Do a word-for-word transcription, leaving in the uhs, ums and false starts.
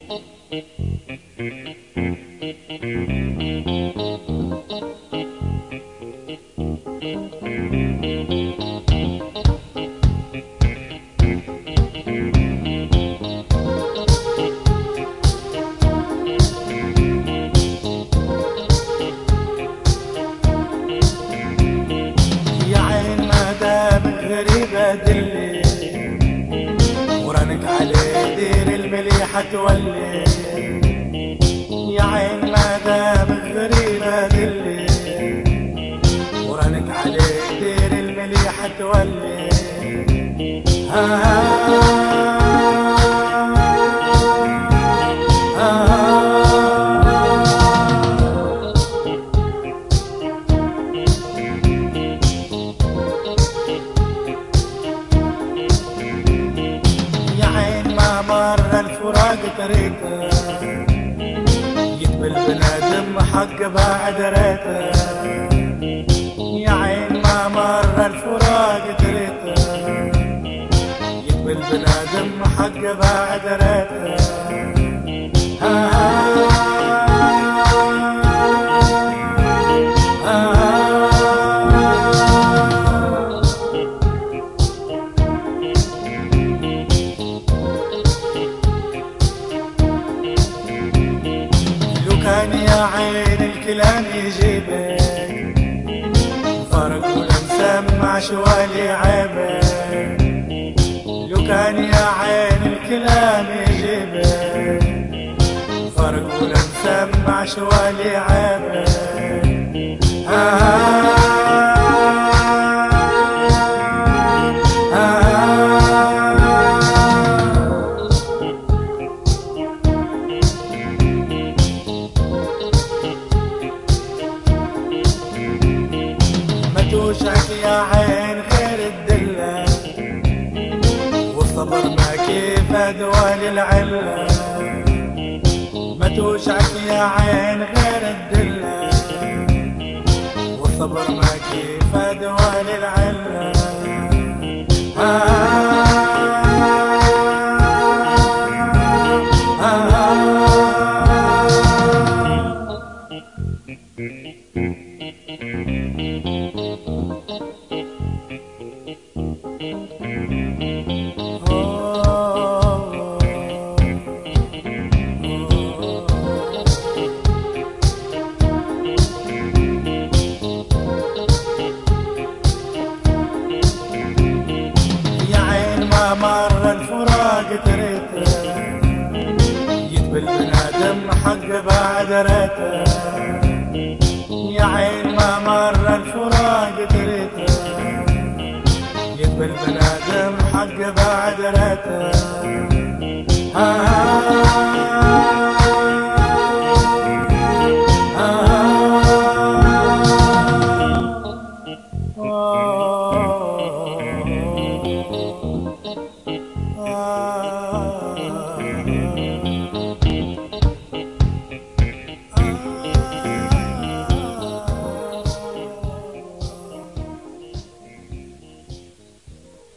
غريبة دلي ورنك عليه دير المليحة تولي يا عين ما دام غريبة دلي ورنك عليه دير المليحة تولي ها ها مر الفراق طريقه يقبل بنادم حق بعد ريته يا عين ما مر الفراق طريقه يقبل بنادم حق بعد ريته كان يا عين الكلام يجيبك فرق ولا مسمع شوالي عيبك لو كان يا عين الكلام يجيبك فرق ولا مسمع شوالي عيبك آه توشك يا عين غير الدلة والصبر ما كيف أدوى للعلة ما توشك يا عين غير الدلة والصبر ما كيف أدوى للعلة آه مر الفراق تريته يقبل بنادم حق بعد ريته يا عين ما مر الفراق تريته يقبل بنادم حق بعد ريته آه